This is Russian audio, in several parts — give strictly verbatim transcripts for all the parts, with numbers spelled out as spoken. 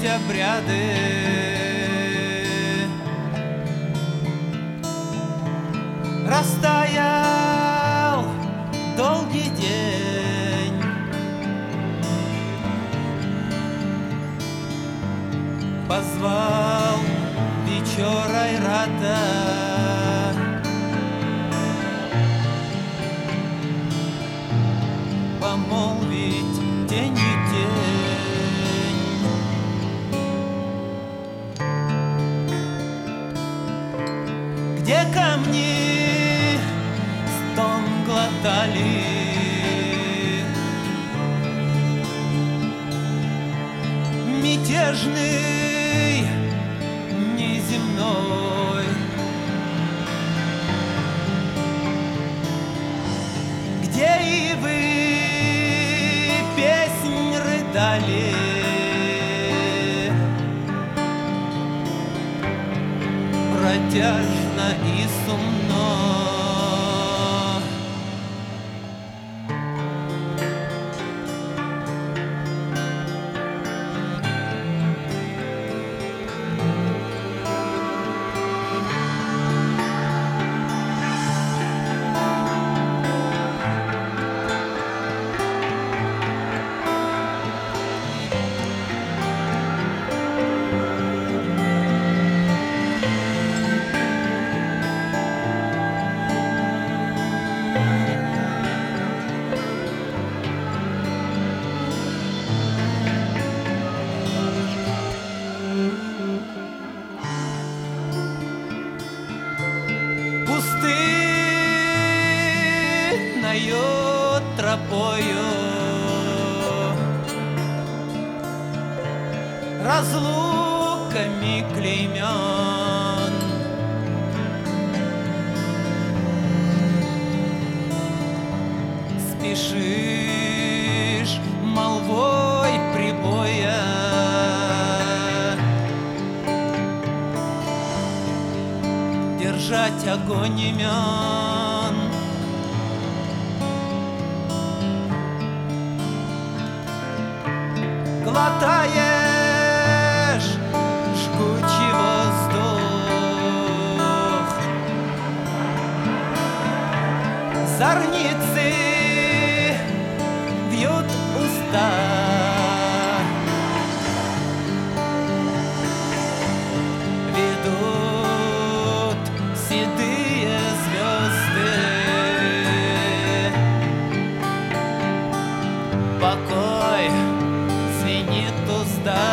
верить обряды. Растаял долгий день, позвал вечера и рата. Помолвить день и день. Где камни стон глотали, мятежный, неземной, где ивы песнь рыдали, протяжно и сумно. Пустынною тропою разлуками клеймен, спешишь молвой прибоя, держать огонь имен. Глотаешь жгучий воздух, зорницы вьют уста, ведут седые звезды. Покой звенит узда.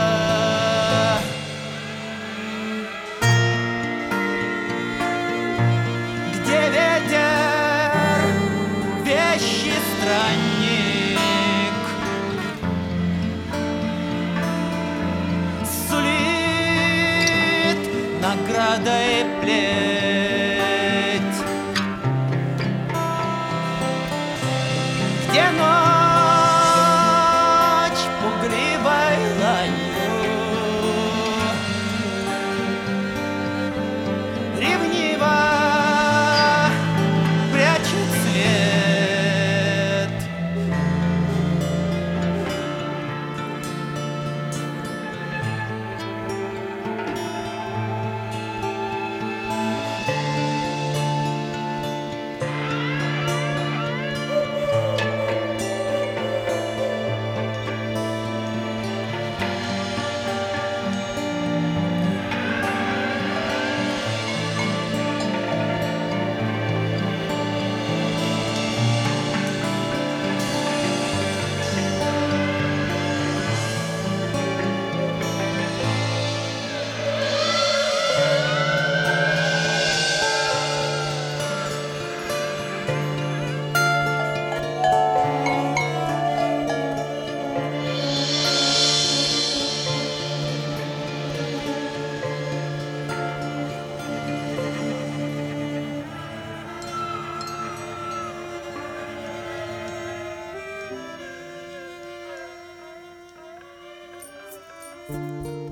Где ветер, вещий странник, сулит наградой плеть, где ночь пугливой ланью ревниво прячет свет. Thank you.